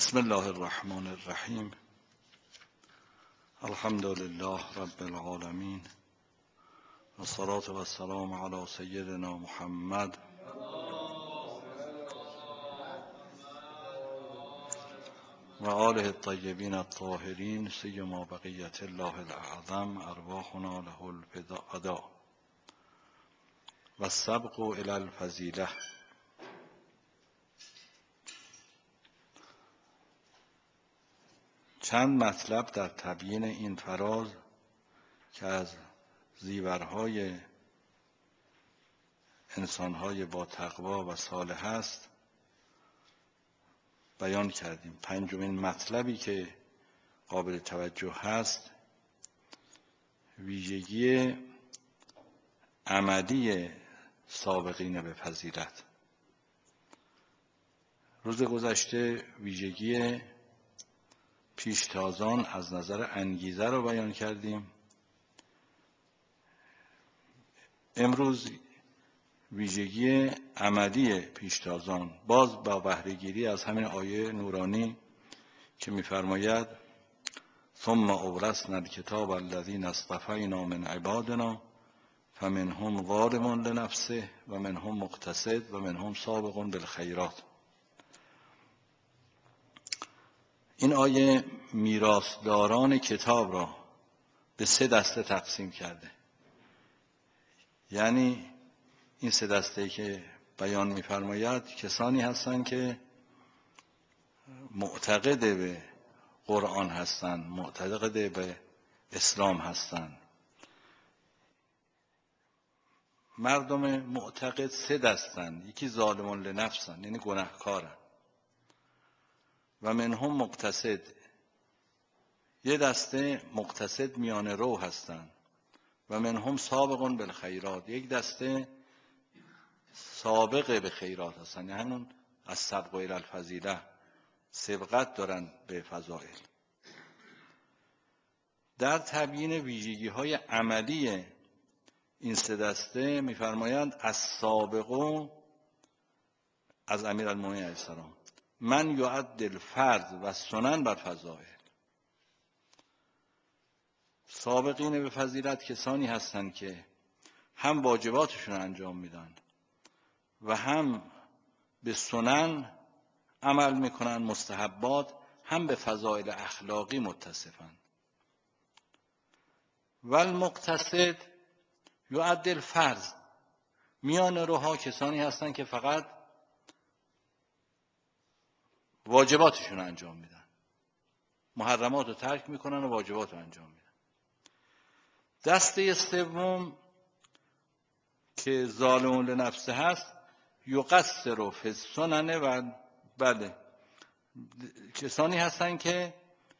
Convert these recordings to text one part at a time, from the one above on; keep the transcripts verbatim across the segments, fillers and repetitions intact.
بسم الله الرحمن الرحیم. الحمد لله رب العالمین و الصلاة و السلام علی سیدنا محمد و آله الطیبین الطاهرین سیما بقیة الله الاعظم ارواحنا له الفداء و السبق الی الفضیلة. چند مطلب در تبیین این فراز که از زیورهای انسانهای با تقوا و صالح است بیان کردیم. پنجمین مطلبی که قابل توجه هست ویژگی عملی سابقین به فضیلت. روز گذشته ویژگی پیشتازان از نظر انگیزه رو بیان کردیم. امروز ویژگی عملی پیشتازان، باز با بهره‌گیری از همین آیه نورانی که می‌فرماید ثم اورثنا الکتاب الذین اصطفینا من عبادنا فمنهم ظالم لنفسه و منهم مقتصد و منهم سابق بالخیرات. این آیه میراثداران کتاب را به سه دسته تقسیم کرده. یعنی این سه دسته که بیان می‌فرماید کسانی هستند که معتقد به قرآن هستند، معتقد به اسلام هستند. مردم معتقد سه دستند. یکی ظالمون لنفسند، یعنی گناهکارند، و منهم مقتصد، یه دسته مقتصد میانه رو هستند، و منهم سابق بالخیرات، یک دسته سابق به خیرات هستند، یعنی همون از سبق الی الفضیله، سبقت دارن به فضائل. در تبیین ویژگی های عملی این سه دسته میفرمایند از سابقون از امیرالمومنین علیه السلام من یعد الفرض و سنن بر فضائل. سابقین به فضیلت کسانی هستند که هم واجباتشون انجام میدن و هم به سنن عمل میکنن، مستحبات، هم به فضائل اخلاقی متصفن. و المقتصد یعد الفرض، میان روها کسانی هستند که فقط واجباتشون انجام میدن، محرمات رو ترک میکنن و واجبات رو انجام میدن. دسته سوم که ظالمون لنفسه هست یقصر فی السنن، و بله کسانی هستن که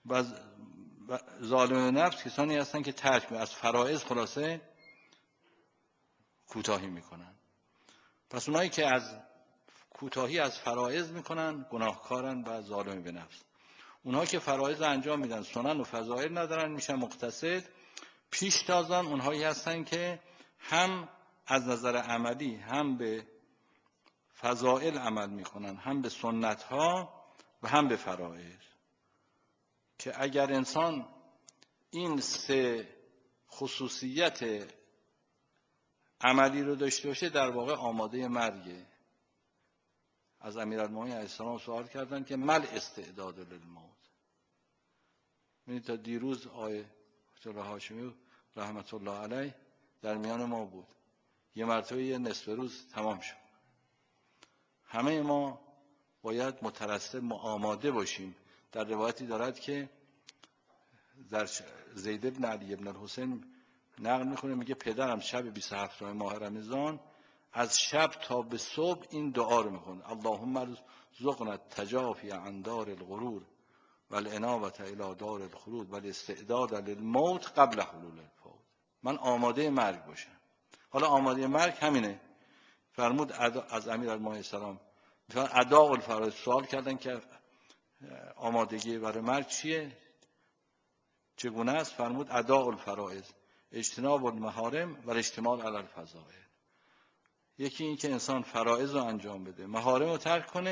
ظالمون نفس کسانی هستن که ترک از فرائض خلاصه کوتاهی میکنن. پس اونایی که از کوتاهی از فرائض میکنن گناهکارن و ظالم به نفس. اونها که فرائض انجام میدن سنن و فضائل ندارن میشن مقتصد. پیشتازان اونهایی هستن که هم از نظر عملی هم به فضائل عمل میکنن، هم به سنت ها و هم به فرائض، که اگر انسان این سه خصوصیت عملی رو داشته باشه در واقع آماده مرگه. از امیرالمومنین علیه السلام سوال کردن که مل استعداد للموت. ببینید تا دیروز آیه الله هاشمی رحمت الله علیه در میان ما بود، یه مرتبه یه نصف روز تمام شد. همه ما باید مترصد آماده باشیم. در روایتی دارد که در زید بن علی بن الحسین نقل میکنه، میگه پدرم شب بیست و هفتم ماه رمضان از شب تا به صبح این دعا رو میخونه: اللهم ارزقنا التجافی عن دار الغرور والانابة الی دار الخلود والاستعداد للموت قبل حلول الفوت. من آماده مرگ باشم. حالا آماده مرگ همینه. فرمود از امیرالمومنین السلام اداء الفرائض، سوال کردن که آمادگی برای مرگ چیه، چگونه است؟ فرمود اداء الفرائض، اجتناب المحارم و الاشتمال علی الفضائل. یکی این که انسان فرائض رو انجام بده، محارم رو ترک کنه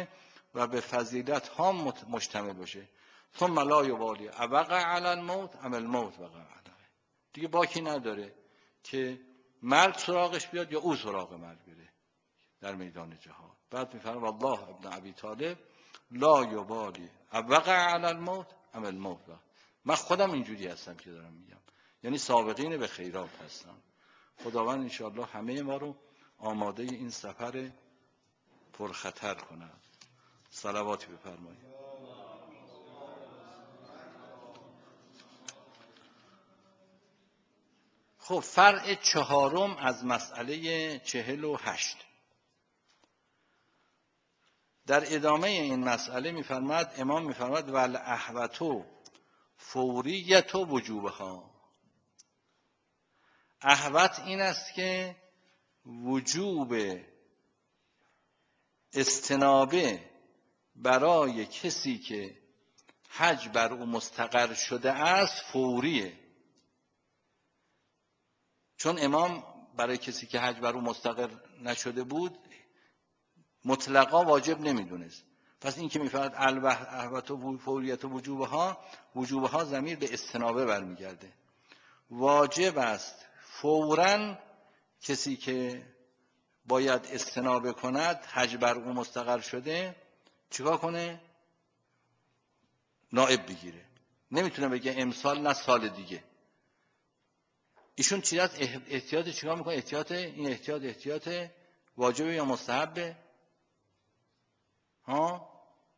و به فضیلت ها مشتمل باشه. ثم لا یبالی ابقى علی الموت ام الموت وقع علیه. دیگه باکی نداره که مرگ سراغش بیاد یا او سراغ مرگ بره در میدان جهاد. بعد میفرماید والله ابن ابی طالب لا یبالی ابقى علی الموت ام الموت وقع. من خودم اینجوری هستم که دارم میگم، یعنی سابقین به خیرات هستم. خداوند انشاءالله همه ما رو آماده این سفر پرخطر کند. صلواتی بفرمایید. خب فرع چهارم از مسئله چهل و هشت در ادامه این مسئله میفرماید، امام میفرماید والاحوط فوریت وجوبها. احوط این است که وجوب استنابه برای کسی که حج بر او مستقر شده است فوریه. چون امام برای کسی که حج بر او مستقر نشده بود مطلقا واجب نمیدونست. پس این که میفرماید الاحوط فوریت وجوبها، وجوبها ضمیر به استنابه برمیگرده. واجب است فوراً کسی که باید استنابه کند، حج بر او مستقر شده، چیکار کنه؟ نائب بگیره. نمیتونه بگه امسال نه سال دیگه. ایشون چی هست؟ احتیاط چیکار میکنه؟ احتیاط این احتیاط احتیاط واجبه یا مستحبه؟ ها؟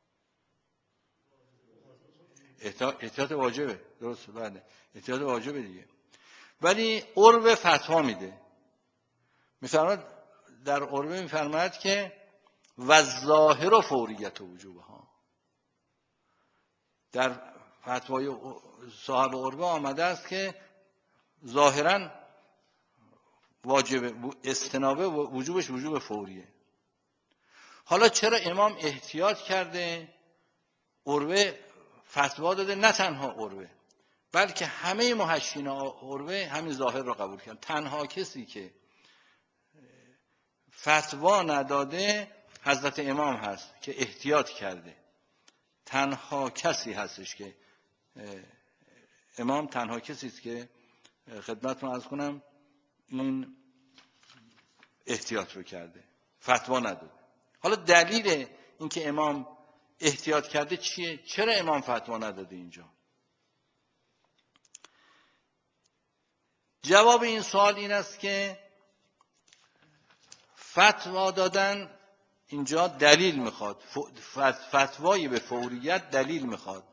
احتیاط واجبه. درست بله. احتیاط واجبه دیگه. ولی عرب فتوا میده. میفرماید در عربه میفرماید که و ظاهر و فوریت و وجوبها. در فتوای صاحب عربه آمده است که ظاهراً واجب استنابه وجوبش وجوب فوریه. حالا چرا امام احتیاط کرده؟ عربه فتوا داده، نه تنها عربه بلکه همه محشین عربه همین ظاهر را قبول کردن. تنها کسی که فتوا نداده حضرت امام هست که احتیاط کرده. تنها کسی هستش که امام تنها کسی است که خدمتتون عرض کنم این احتیاط رو کرده، فتوا نداده. حالا دلیل اینکه امام احتیاط کرده چیه؟ چرا امام فتوا نداده اینجا؟ جواب این سوال این است که فتوا دادن اینجا دلیل میخواد. فتوایی به فوریت دلیل میخواد.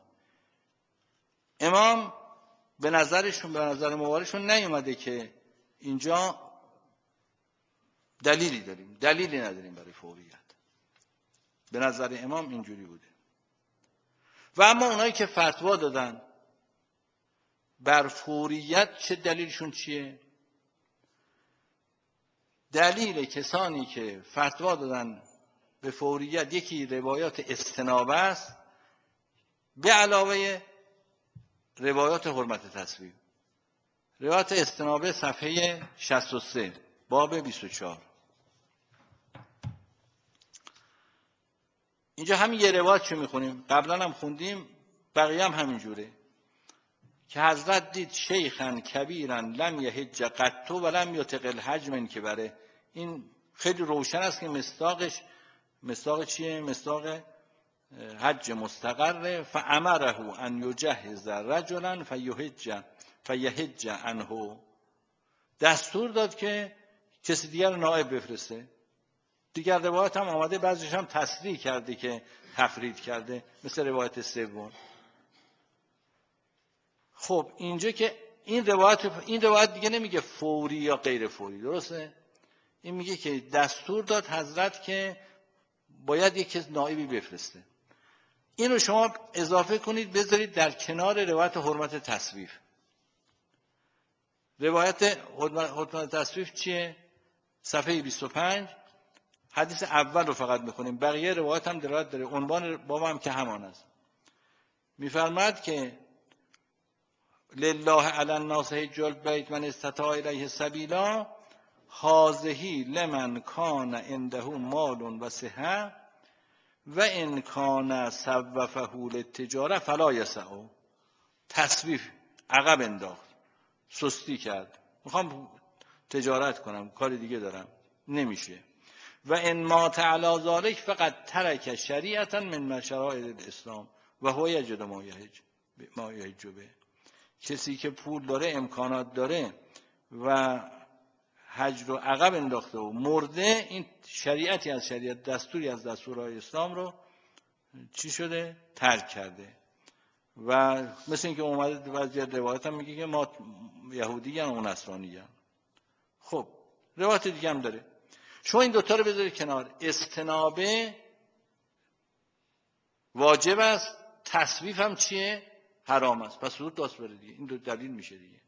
امام به نظرشون به نظر مبارکشون نیومده که اینجا دلیلی داریم، دلیلی نداریم برای فوریت. به نظر امام اینجوری بوده. و اما اونایی که فتوا دادن بر فوریت چه دلیلشون چیه؟ دلیل کسانی که فتوا دادن به فوریت یکی روایات استنابه است به علاوه روایات حرمت تصویب. روایات استنابه صفحه شصت و سه باب بیست و چهار. اینجا همین یه روایت چه میخونیم، قبلا هم خوندیم، بقیه هم همینجوره که حضرت دید شیخن کبیرن لم یحج قطو و لم یطق الحج من که بره. این خیلی روشن است که مصداقش مصداق چیه؟ مصداق حج مستقره. فامره ان یجهز رجلا فیحج فیحج عنه. دستور داد که کسی دیگر نائب بفرسته. دیگر روایت هم آمده، بعضیش هم تصریح کرده که تفرید کرده، مثل روایت سوم. خب اینجا که این روایت این روایت دیگه نمیگه فوری یا غیر فوری، درسته؟ این میگه که دستور داد حضرت که باید یک نائبی بفرسته. اینو شما اضافه کنید بذارید در کنار روایت حرمت تصویف. روایت حرمت تصویف چیه؟ صفحه بیست و پنج. حدیث اول رو فقط میخونیم، بقیه روایت هم دلالت داره. عنوان باب هم که همان است. میفرماید که لله علی الناس حج البیت من استطاع الیه سبیلا هذه لمن کان عنده مال و صحه و ان کان صوفه للتجاره فلا یسعه، تصویف عقب انداخت، سستی کرد، میخوام تجارت کنم کار دیگه دارم، نمیشه. و ان مات علی ذلک فقط ترک شریعتا من شرائع الاسلام و هو یجد ما یهج ما یهج به. کسی که پول داره، امکانات داره و حج رو عقب انداخته و مرده، این شریعتی از شریعت، دستوری از دستورهای اسلام رو چی شده؟ ترک کرده. و مثل اینکه اومده بعضی روایت هم میگه که ما یهودی هم و نصرانی هم. خب روایت دیگه هم داره. شما این دوتا رو بذارید کنار. استنابه واجب است، تصویف هم چیه؟ حرام است. پس زود داست بره دیگه. این دو دلیل میشه دیگه.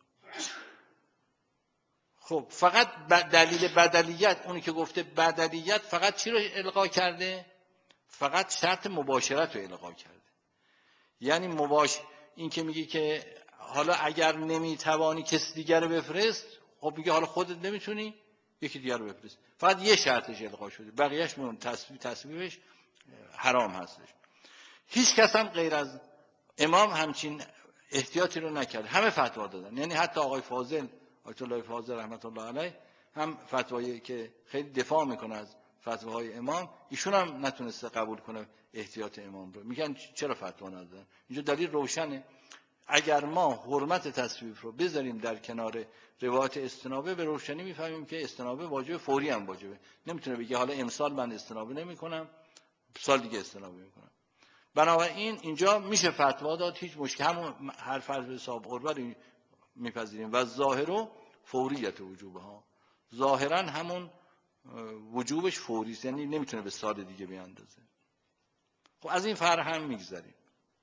خب فقط دلیل بدلیت، اونی که گفته بدلیت فقط چی رو القا کرده؟ فقط شرط مباشرت رو القا کرده. یعنی مباش این که میگه که حالا اگر نمیتوانی کسی دیگر رو بفرست، خب میگه حالا خودت نمیتونی یکی دیگر رو بفرست. فقط یه شرطش القا شده، بقیه‌اش مون تصویب تصویبش حرام هستش. هیچ کس هم غیر از امام همچین احتیاطی رو نکرد. همه فتوا دادن. یعنی حتی آقای فاضل، آیت الله فاضل رحمت الله علیه، هم فتوایی که خیلی دفاع میکنه از فتواهای امام، ایشون هم نتونسته قبول کنه احتیاط امام رو. میگن چرا فتوا ندادن؟ اینجا دلیل روشنه. اگر ما حرمت تصویف رو بذاریم در کنار روایت استنابه، به روشنی میفهمیم که استنابه واجب، فوری هم واجبه. نمیتونه بگه حالا امسال من استنابه نمیکنم، سال دیگه استنابه میکنم. بنابراین اینجا میشه فتوا داد، هیچ مشکل، همون هر فرض حساب قربت میپذیریم. و ظاهر فوریت وجوبه ها، ظاهرا همون وجوبش فوری است، یعنی نمیتونه به سال دیگه بیاندازه. خب از این فرق هم میگذاریم.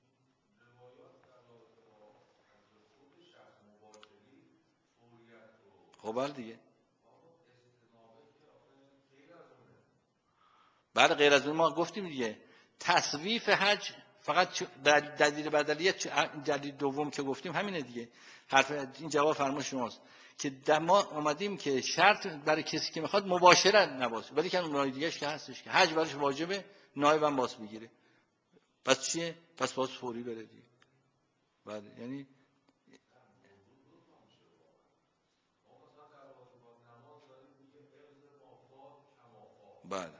خب بله دیگه، بله غیر از اون ما گفتیم دیگه. تصویف حج فقط دلیل بدلیت، دلیل دوم که گفتیم همینه دیگه. حرف این جواب فرما شماست که ما اومدیم که شرط برای کسی که میخواد مباشرت نباشه، ولی که اون دیگه‌اش که هستش که حج براش واجبه، نایبم باس بگیره. پس چیه؟ پس باز فوری بره دیگه. بله یعنی بله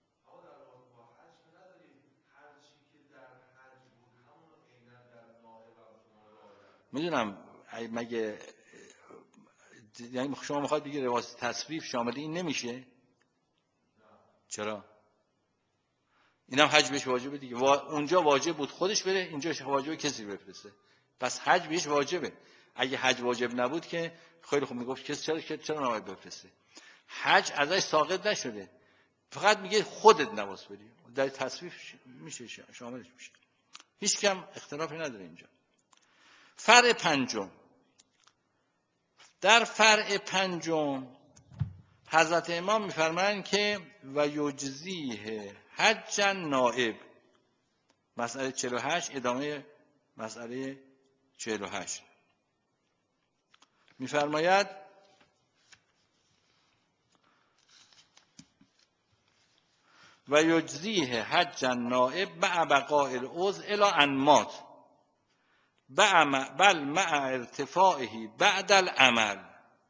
میدونم. مگه یعنی شما میخواد بگید روایت تصویف شامل این نمیشه؟ چرا؟ اینم حج بهش واجبه دیگه. اونجا واجب بود خودش بره، اینجا واجبه کسی بفرسته. پس حج بهش واجبه. اگه حج واجب نبود که خیلی خوب میگفت کسی چرا چرا نباید بفرسته. حج ازش ساقط نشده، فقط میگه خودت نماز بری. در تصویف میشه شاملش میشه. هیچ کم اختلافی نداره اینجا. فرع پنجم. در فرع پنجم حضرت امام میفرمایند که و یجزیه حجا نائب. مسئله چهل و هشت ادامه مسئله چهل و هشت میفرماید و یجزیه حجا نائب مع بقاء العضو الی ان مات بل مع ارتفاعه بعد العمل.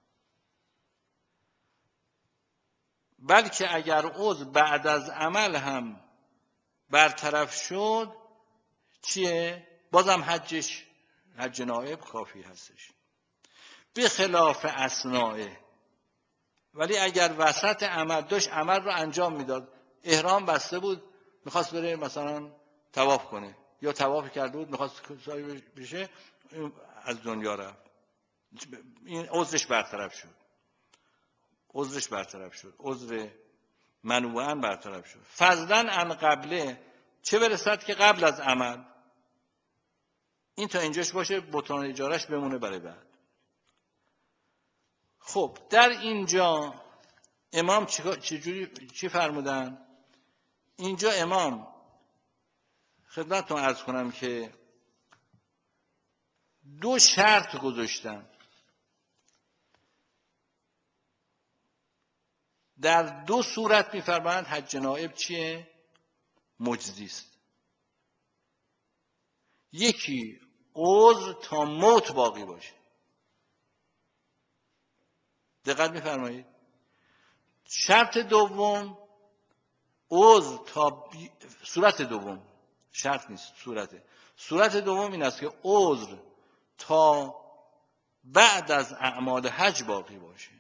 بلکه اگر عضو بعد از عمل هم برطرف شد چیه؟ بازم حجش حج نائب کافی هستش، به خلاف اثناءه. ولی اگر وسط عمل داشت عمل رو انجام میداد، احرام بسته بود میخواست بره مثلا طواف کنه، یا طواف کرده بود میخواست سعی بشه، از دنیا رفت، این عذرش برطرف شد. عذرش برطرف شد عذر منوعاً برطرف شد. فضلاً عن قبله، چه برسد که قبل از عمل. این تا اینجاش باشه، بطلان اجارش بمونه برای بعد. خب در اینجا امام چجوری چی فرمودن؟ اینجا امام خدمتتون عرض کنم که دو شرط گذاشتن. در دو صورت میفرمایند حج نائب چیه؟ مجزی است. یکی عذر تا موت باقی باشه. دقت می‌فرمایید؟ شرط دوم عذر تا بی... صورت دوم شرط نیست، صورته. صورت دوم این است که عذر تا بعد از اعمال حج باقی باشه.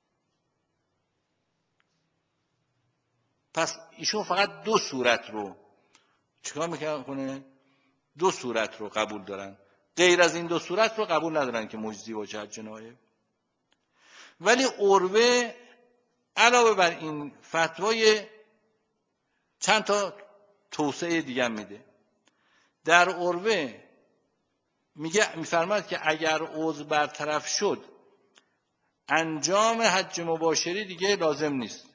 پس ایشون فقط دو صورت رو چیکار میکنه؟ دو صورت رو قبول دارن، غیر از این دو صورت رو قبول ندارن که مجزی باشه حج نایب. ولی عروه علاوه بر این فتوای چند تا توسعه دیگه میده. در عروه میگه میفرماد که اگر عضو برطرف شد انجام حج مباشری دیگه لازم نیست.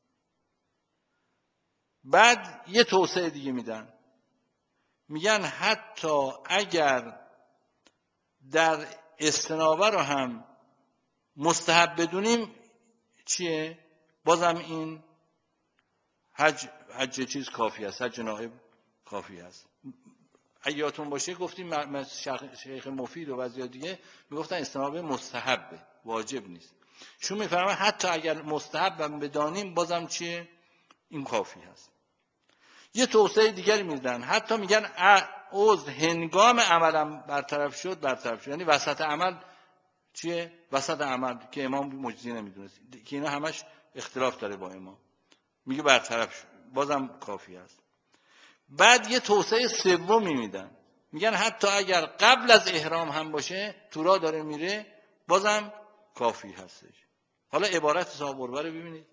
بعد یه توسعه دیگه میدن، میگن حتی اگر در استنابه رو هم مستحب بدونیم چیه؟ بازم این حج حج چیز کافی است، حج نائب کافی است. اگه یادتون باشه گفتیم شیخ مفید و بعضی دیگه میگفتن استنابه مستحبه، واجب نیست. شون میفرمان حتی اگر مستحب بدانیم بازم چیه؟ این کافی هست. یه توسعه دیگری میدن، حتی میگن عضو هنگام عملم برطرف شد برطرف شد، یعنی وسط عمل چیه؟ وسط عمل که امام مجزی نمیدونست که اینا همش اختلاف داره با امام، میگه برطرف شد بازم کافی است. بعد یه توسعه سومی میدن، میگن حتی اگر قبل از احرام هم باشه تو راه داره میره بازم کافی هستش. حالا عبارت صاحب عروه رو ببینید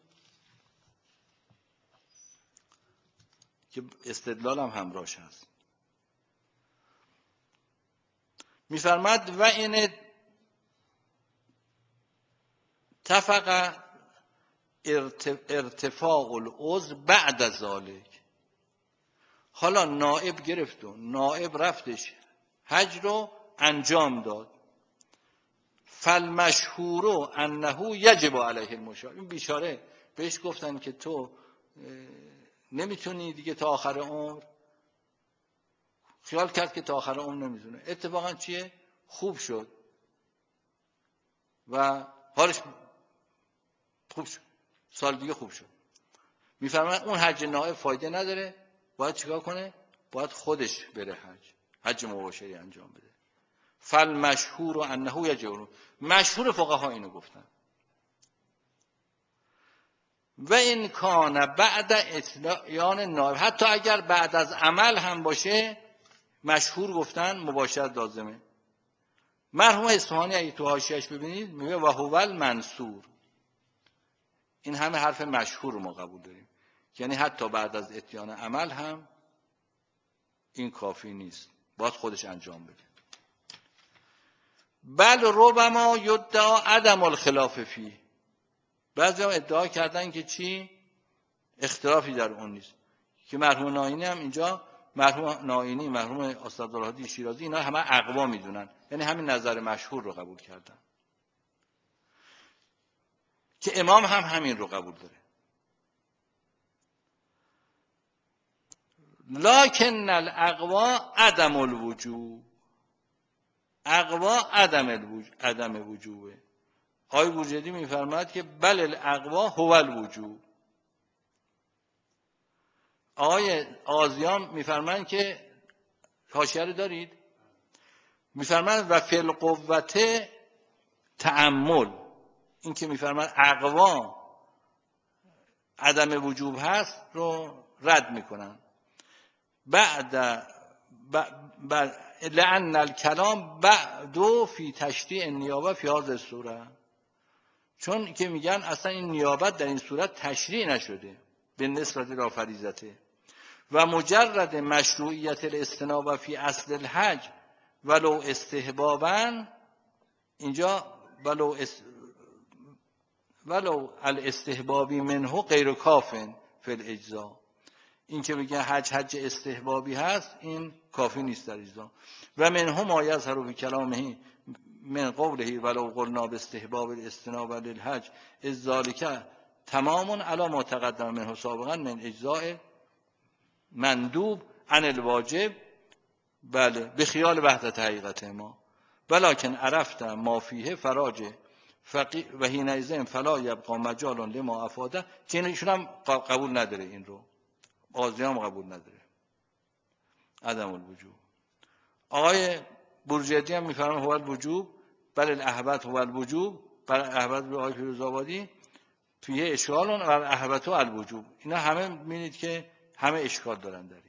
که استدلال هم همراهش هست. میفرماد و این اتفق ارتفاع العضو بعد از ذالک. حالا نائب گرفت و نائب رفتش حج رو انجام داد. فالمشهور انه یجب علیه المشاهد. این بیچاره بهش گفتن که تو نمیتونی دیگه تا آخر عمر. خیال کرد که تا آخر عمر نمیتونه. اتفاقا چیه؟ خوب شد و حالش خوب شد، سال دیگه خوب شد. میفرماید اون حج نائب فایده نداره، باید چیکار کنه؟ باید خودش بره حج حج مباشری انجام بده. فالمشهور انه یجب. مشهور فقها اینو گفتن. و این کان بعد اطلاعیان نائب، حتی اگر بعد از عمل هم باشه مشهور گفتن مباشرت لازمه. مرحوم اصفهانی اگه تو حاشیه‌اش ببینید میگه و هو المنصور. این همه حرف مشهور رو ما قبول داریم، یعنی حتی بعد از اتیان عمل هم این کافی نیست، باید خودش انجام بده. بل ربما یدعا عدم الخلاف فیه. بعضی هم ادعا کردن که چی؟ اختلافی در اون نیست. که مرحوم ناینی هم اینجا، مرحوم ناینی، مرحوم اسدالهادی شیرازی، اینا همه اقوا میدونن، یعنی همین نظر مشهور رو قبول کردن که امام هم همین رو قبول داره. لکن الاقوا عدم الوجوب. اقوا عدم الوجوب، عدم وجوبه. آقای بورجردی میفرماید که بل الاقوا هو الوجوب. آقای آزیان میفرمایند که حاشیه رو دارید، میفرمایند و فی القوة تأمل. این که میفرمایند اقوا عدم وجوب هست رو رد میکنن. بعد بعد لأن الکلام بعدو فی تشریع النیابه فی هذه الصوره. چون که میگن اصلا این نیابت در این صورت تشریع نشده به نسبت را فریضته. و مجرد مشروعیت الاستنابه فی اصل الحج ولو استحبابا، اینجا ولو است ولو الاستحبابی منه غیر کافن فی الاجزا. این که میگه حج حج استحبابی هست این کافی نیست در اجزا. و منه ما یظهر فی کلامه من قوله ولو قلنا باستحباب الاستنابه للحج اذ ذلک تمام علی ما تقدم منه سابقا من اجزاء مندوب عن الواجب، بله، به خیال وحدت حقیقت ما، ولکن عرفت ما فیه فراجه فقی و حینئذ فلا یبقى مجال لما افاده، که ایشون هم قبول نداره، این رو قاضی هم قبول نداره، عدم الوجوب. آقای بورجردی هم میفرمه هو الوجوب بل الاحبت هو الوجوب، بل الاحبت به آقای فیروزآبادی فیه اشکال و الاحبت و الوجوب. اینا همه میبینید که همه اشکال دارن در این.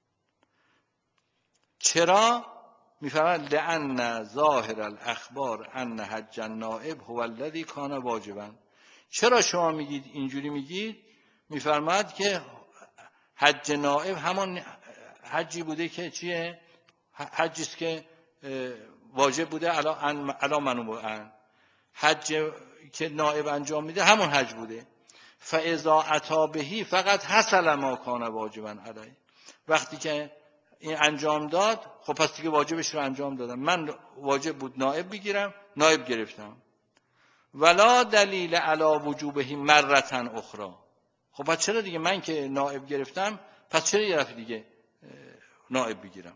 چرا؟ میفرماید لأن ظاهر الاخبار ان حج النائب هو الذی کان واجبا. چرا شما میگید اینجوری میگید؟ میفرماید که حج نائب همان حجی بوده که چیه؟ حجی است که واجب بوده علا علا منوعا. حج که نائب انجام میده همون حج بوده. فاذا اتى بهی فقط حصل ما کان واجبا علیه. وقتی که این انجام داد، خب پس دیگه واجبش رو انجام دادم. من واجب بود نائب بگیرم، نائب گرفتم. ولا دلیل علی وجوبه مرتا اخرى. خب پس چرا دیگه من که نائب گرفتم، پس چرا یه دفعه دیگه نائب بگیرم؟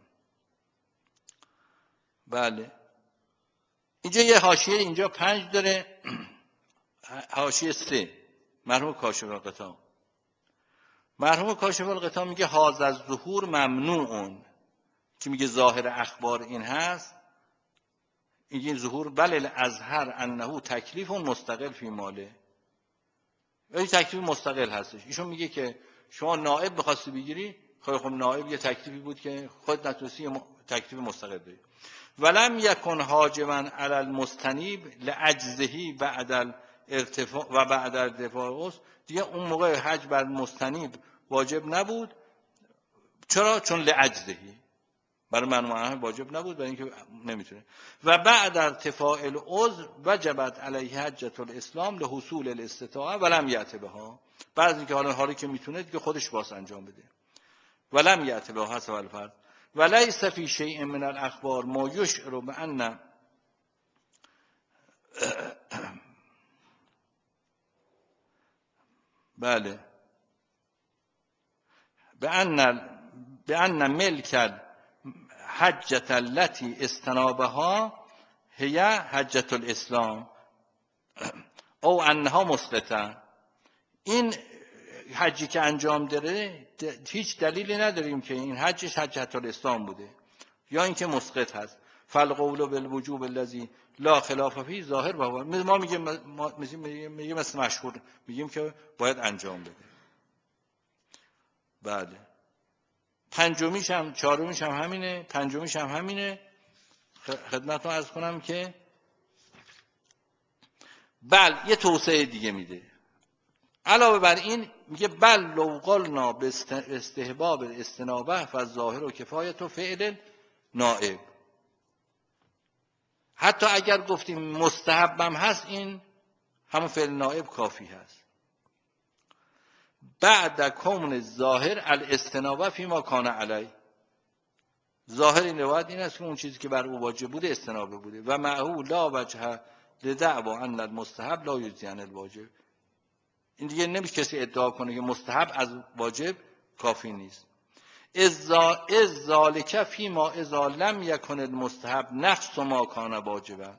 بله. اینجا یه حاشیه اینجا پنج داره، حاشیه سه، مرحوم کاشف الغطا. مرحوم کاشف الغطا میگه هذا الظهور ممنوع، که میگه ظاهر اخبار این هست، این ظهور بل الازهر انه تکلیف مستقل فی ماله، این تکلیف مستقل هستش. ایشون میگه که شما نائب بخواستی بگیری، خب خب نائب یه تکلیفی بود که خود نتونستی تکلیف مستقل بگیری. ولم یکن حاجبا علی المستنیب لعجزه بعد الارتفاع و بعد الدفاع، دیگه اون موقع حج بر مستنیب واجب نبود. چرا؟ چون لعجزه، برای منوعه واجب نبود، برای اینکه نمیتونه. و بعد ارتفاع العذر وجبت علیه حجة الاسلام لحصول الاستطاعه ولم یأت بها. بعد اینکه حالا حالی که میتونه دیگه خودش باس انجام بده. ولم یأت بها حسب الفرض وليس فی شیء من الاخبار ما یشعر بان بله بان بان ملک حجة التي استنابها هي حجة الاسلام او انها مسقطه. این حجی که انجام داره هیچ دلیلی نداریم که این حجش حجة الاسلام بوده یا اینکه مسقط هست. فالقول بالوجوب الذي لا خلاف فيه ظاهر و هو، ما میگیم ما میگیم مثل مشهور میگیم که باید انجام بده. بله. پنجمیش هم چهارمیش هم همینه، پنجمیش هم همینه. خدمتتون عرض کنم که بل یه توسعه دیگه میده. علاوه بر این میگه بل لو قلنا به استحباب استنابه فالظاهر و کفایت و فعل نائب. حتی اگر گفتیم مستحبم هست، این همون فعل نائب کافی هست. بعد کون ظاهر الاستنابه فیما کان علی. ظاهر این روایت این است که اون چیزی که بر او واجب بوده استنابه بوده. و معه لا وجه لدعوا ان المستحب لا یجزی عن الواجب. این دیگه نمیشه کسی ادعا کنه که مستحب از واجب کافی نیست. از ذالک فیما اذا لم یکن المستحب نفس ما کان واجبا.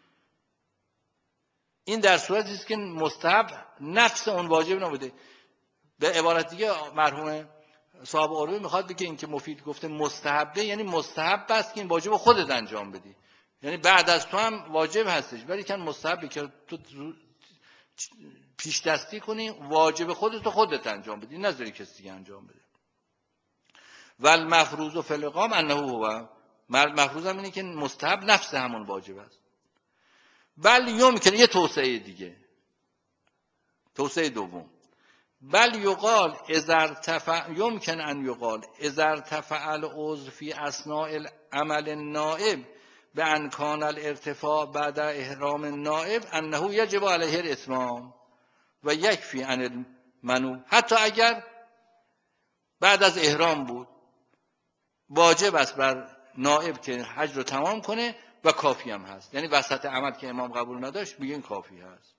این در صورتی است که مستحب نفس اون واجب نبوده. به عبارت دیگه مرحوم صاحب عروض میخواد بگه این که مفید گفته مستحبه، یعنی مستحب است که این واجب خودت انجام بدی، یعنی بعد از تو هم واجب هستش، ولی که مستحبه که تو پیش دستی کنی، واجب خودت خودت انجام بدی، نذاری کسی دیگه انجام بده. و المفروض فی الاقام انه هو، مفروض هم اینه که مستحب نفس همون واجب است. بل یمکن یه توسعه دیگه، توسعه دوم، بل یقال اذا ارتفع یمکن ان یقال اذا ارتفع العذر فی اثناء العمل النائب بان کان الارتفاع بعد احرام النائب انه یجب علیه الاتمام و یکفی عن المنوع. حتی اگر بعد از احرام بود، واجب است بر نائب که حج رو تمام کنه و کافی هم هست. یعنی وسط عمل که امام قبول نداشت میگن کافی هست.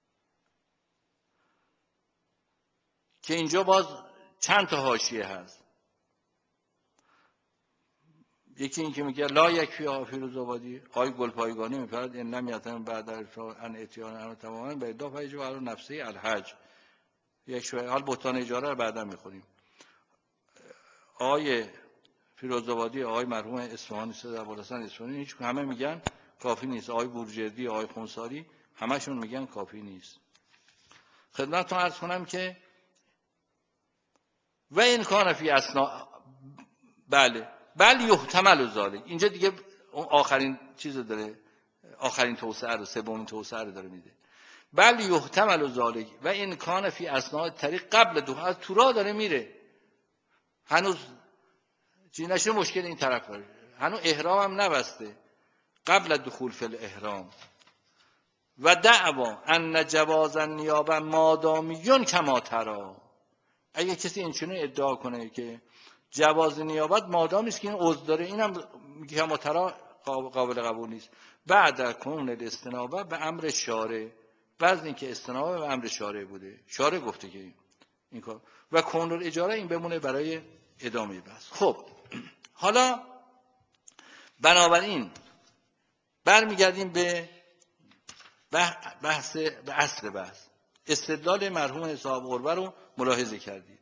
که اینجا باز چند تا حاشیه هست. یکی این که میگه لا یکفی فیروز آبادی، آقای گلپایگانی میفرد این لم یتم بعد ان اتیان ان تماما به ادا فیج و نفسی الحج. یک شوی حال بوتان اجاره رو بعدا میخونیم. آقای فیروزآبادی، آقای مرحوم اصفهانی، سید ابوالحسن اصفهانی، هیچ همه میگن کافی نیست. آقای بورجردی، آقای خونساری همشون میگن کافی نیست. خدمتتون عرض کنم که و این کان فی اسنا، بله بل یحتمل ذالک، اینجا دیگه اون آخرین چیزو داره، آخرین توسعه رو، سومین توسعه رو داره میده. بل یحتمل ذالک و این کان فی اسنا طریق قبل دو، از تورا داره میره، هنوز چی نشه، مشکل این طرف داره، هنوز احرام هم نبسته، قبل دخول فی الاحرام. و دعوا ان جواز النیابه مادامیون کما ترا، اگه کسی اینچنین ادعا کنه که جواز نیابت مادامی است که این عضو داره، اینم کما ترا قابل قبول نیست. بعد کون الاستنابه به امر شارع، بعد اینکه استنابه به امر شارع بوده، شارع گفته که این کار، و کون الاجاره این بمونه برای ادامه بحث. خب حالا بنابراین برمیگردیم به بحث، به اصل بحث. استدلال مرحوم صاحب قربه رو ملاحظه کردید.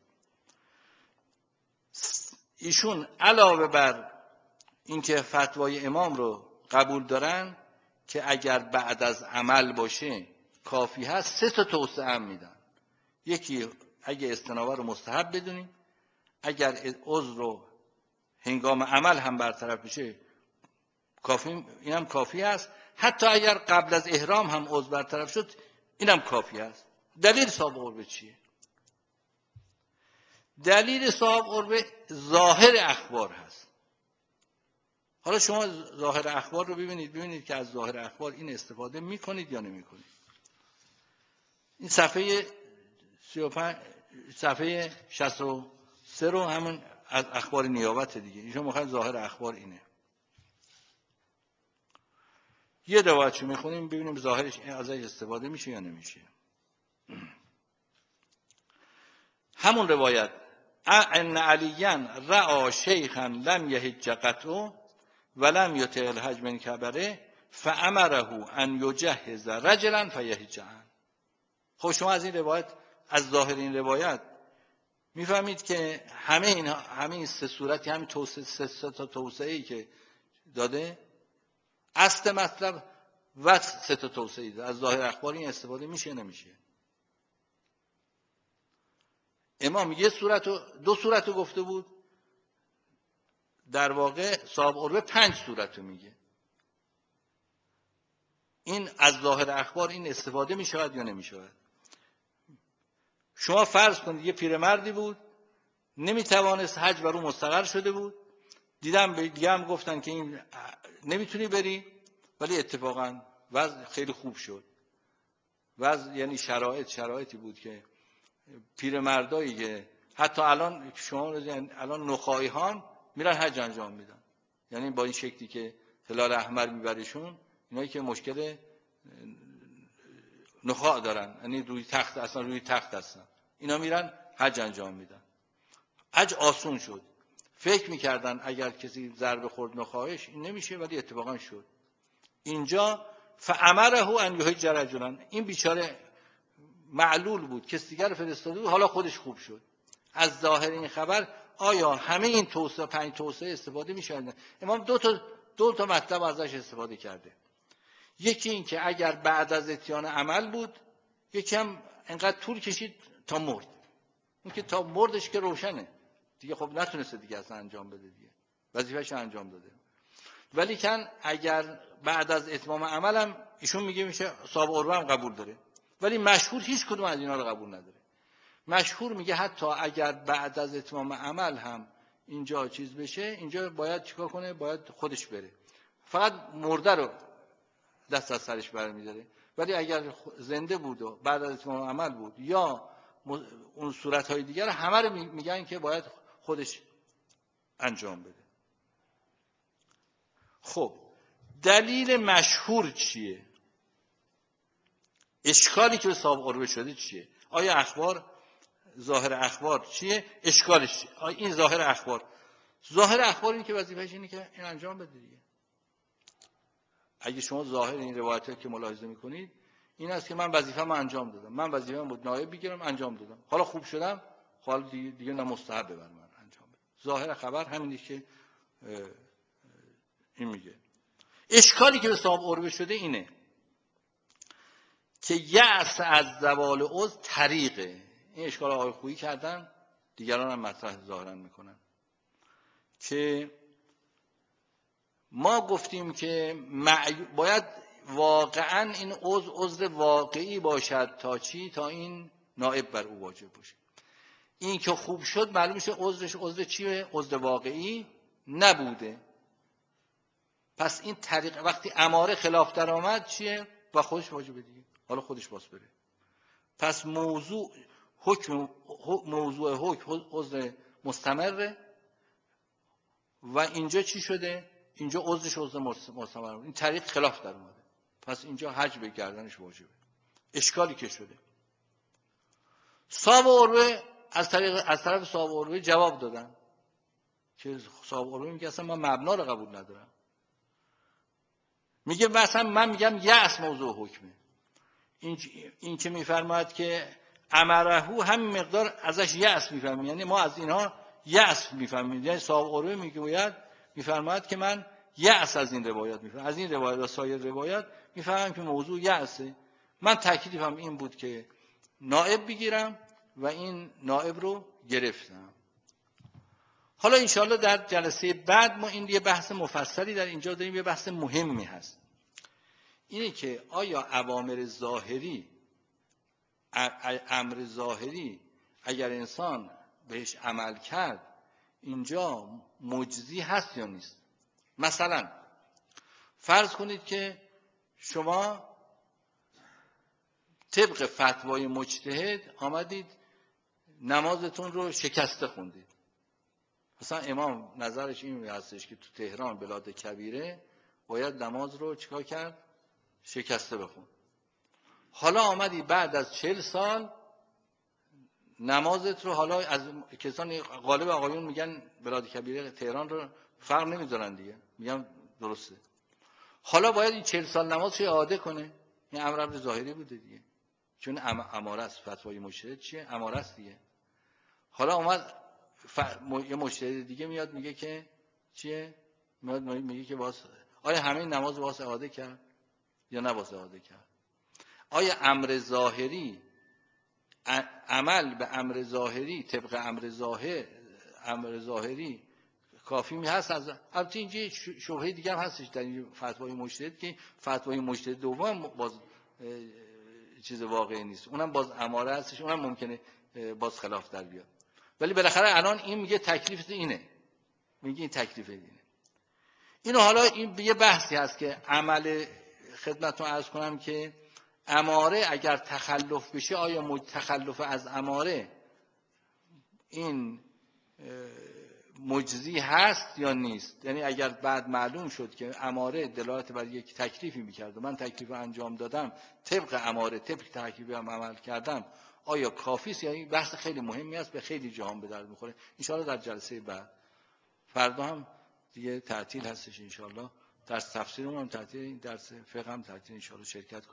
ایشون علاوه بر اینکه فتوای امام رو قبول دارن که اگر بعد از عمل باشه کافی هست، سه تا توسعه هم میدن. یکی اگه استنابه رو مستحب بدونیم، اگر عذر رو هنگام عمل هم برطرف بشه کافی، اینم کافی است. حتی اگر قبل از احرام هم عضو برطرف شد اینم کافی است. دلیل صاحب قربه چیه؟ دلیل صاحب قربه ظاهر اخبار هست. حالا شما ظاهر اخبار رو ببینید، ببینید که از ظاهر اخبار این استفاده میکنید یا نمیکنید. این صفحه سی و پنج، صفحه شصت و سه رو همون از اخبار نیابت دیگه، ایشون میخواد ظاهر اخبار اینه. یه روایتشو میخونیم ببینیم ظاهرش ازش استفاده میشه یا نمیشه. همون روایت ان علیان رأى شیخا لم یحج قطع ولم یطع الحج من کبره فامره ان یجهز رجلا فیحج عنه. خب شما از این روایت، از ظاهر این روایت میفهمید که همه این همه این سه صورتی، همین توسعه، سه, سه تا توسعه‌ای که داده، اصل مطلب و سه تا توسعه داده. از ظاهر اخبار این استفاده میشه نمیشه؟ امام یه صورت و دو صورت رو گفته بود، در واقع صاحب قربه پنج صورت رو میگه. این از ظاهر اخبار این استفاده میشود یا نمیشود؟ شما فرض کنید یه پیرمردی بود نمیتوانست، حج بر او مستقر شده بود، دیدم به دیگه هم گفتن که این نمیتونی بری، ولی اتفاقا وضع خیلی خوب شد. وضع یعنی شرایط شرایطی بود که پیرمردایی که حتی الان شما الان نخایی‌هان میرن حج انجام میدن، یعنی با این شکلی که هلال احمر میبرشون، اینایی که مشکل نخاع دارن، یعنی روی تخت، اصلا روی تخت هستن، اینا میرن حج انجام میدن. حج آسون شد. فکر میکردن اگر کسی ضربه خورد نخواهش این نمیشه، ولی اتفاقا شد. اینجا فامره ان یحج رجلا، این بیچاره معلول بود، کسی دیگر فرستاده بود، حالا خودش خوب شد. از ظاهر این خبر آیا همه این توسعه، پنج توسعه استفاده میشه؟ امام دو تا دو تا مطلب ازش استفاده کرده. یکی این که اگر بعد از اتیان عمل بود، یکی هم انقدر طول کشید تا مرد. اون که تا مردش که روشنه دیگه، خب نتونسته دیگه اصلا انجام بده دیگه، وظیفه‌اش انجام داده. ولی کن اگر بعد از اتمام عملم، ایشون میگه میشه، صاحب قربه هم قبول داره، ولی مشهور هیچ کدوم از اینا رو قبول نداره. مشهور میگه حتی اگر بعد از اتمام عمل هم اینجا چیز بشه، اینجا باید چیکار کنه؟ باید خودش بره، فقط مرده رو دست از سرش برمی‌داره. ولی اگر زنده بود و بعد از اتمام عمل بود یا اون صورت‌های دیگر، همه رو میگن که باید خودش انجام بده. خب دلیل مشهور چیه؟ اشکالی که به صاحب قربه شده چیه؟ آیا اخبار، ظاهر اخبار چیه؟ اشکالش چیه؟ آیا این ظاهر اخبار ظاهر اخبار اینه که وظیفه‌ش اینه که این انجام بده دیگه. اگه شما ظاهر این روایت‌ها که ملاحظه می‌کنید این است که من وظیفه‌مو انجام دادم، من وظیفه‌م بود نایب بگیرم انجام دادم، حالا خوب شدم، حالا دیگه, دیگه نه مستحبه بر من انجام بدم. ظاهر خبر همینه که این میگه. اشکالی که به صاحب عروه شده اینه که یأس از زوال عضو طریقه. این اشکال آقای خویی کردن، دیگران هم مطرح ظاهرا میکنن که ما گفتیم که باید واقعا این عضو عضو واقعی باشد تا چی؟ تا این نائب بر او واجب باشه. این که خوب شد معلوم میشه عضوش عضو چیه؟ عضو واقعی نبوده. پس این طریق وقتی اماره خلاف در آمد چیه؟ و خودش واجبه دیگه، حالا خودش باز بره. پس موضوع حکم موضوع حکم عضو مستمره و اینجا چی شده؟ اینجا عضوش عضو مستمر. این طریق خلاف در اومده، پس اینجا حجب گردنش واجبه. اشکالی که شده صاحب عروه از طریق از طرف صاحب عروه جواب دادن که صاحب عروه میگه اصلا من مبنا رو قبول ندارم. میگه مثلا من میگم یأس موضوع حکمه. این این که میفرماید که امرهو هم مقدار ازش یأس میفهمیم، یعنی ما از اینها یأس میفهمیم. یعنی صاحب عروه میگوید میفرماید که من یأس از این روایات میفهمم، از این روایات و سایر روایات میفهمم که موضوع یأسه. من تکلیفم این بود که نائب بگیرم و این نائب رو گرفتم. حالا انشاءالله در جلسه بعد ما این یه بحث مفصلی در اینجا داریم، یه بحث مهمی هست. اینه که آیا اوامر ظاهری، امر ظاهری اگر انسان بهش عمل کرد اینجا مجزی هست یا نیست؟ مثلا فرض کنید که شما طبق فتوای مجتهد آمدید نمازتون رو شکسته خوندید. مثلا امام نظرش این هستش که تو تهران بلاد کبیره باید نماز رو چیکار کرد؟ شکسته بخون. حالا آمدی بعد از چهل سال نمازت رو، حالا از کسان غالب آقایون میگن بلاد کبیره تهران رو فرق نمیذارن دیگه، میگن درسته. حالا باید این چهل سال نماز رو اعاده کنه. این امر امر ظاهری بوده دیگه، چون اماره است. فتوای مجتهد چیه؟ اماره است دیگه. حالا اومد ف... یه مجتهد دیگه میاد میگه که چیه؟ میاد میگه که باز آیا همه نماز باز اعاده کرد یا نباز اعاده کرد؟ آیا امر ظاهری، عمل به امر ظاهری طبق امر ظاهر، امر ظاهری کافی می هست؟ از البته اینجا شبهه دیگه هم هستش در این فتوای مجتهد که فتوای مجتهد دوم باز چیز واقعی نیست، اونم باز اماره هستش، اونم ممکنه باز خلاف در بیاد. ولی بالاخره الان این میگه تکلیف اینه، میگه این تکلیف اینه. اینو حالا این یه بحثی هست که عمل خدمتتون عرض کنم که اماره اگر تخلف بشه آیا تخلف از اماره این مجزی هست یا نیست؟ یعنی اگر بعد معلوم شد که اماره دلالت بر یک تکلیفی میکرد و من تکلیف انجام دادم طبق اماره، طبق تکلیفی هم عمل کردم، آیا کافی است؟ یعنی بحث خیلی مهمی است، به خیلی جهان به درد میخوره. ان شاءالله در جلسه بعد، فردا هم دیگه تعطیل هستش ان شاءالله، درس تفسیرمون هم تعطیل، درس فقه هم تعطیل، ان شاءالله شرکت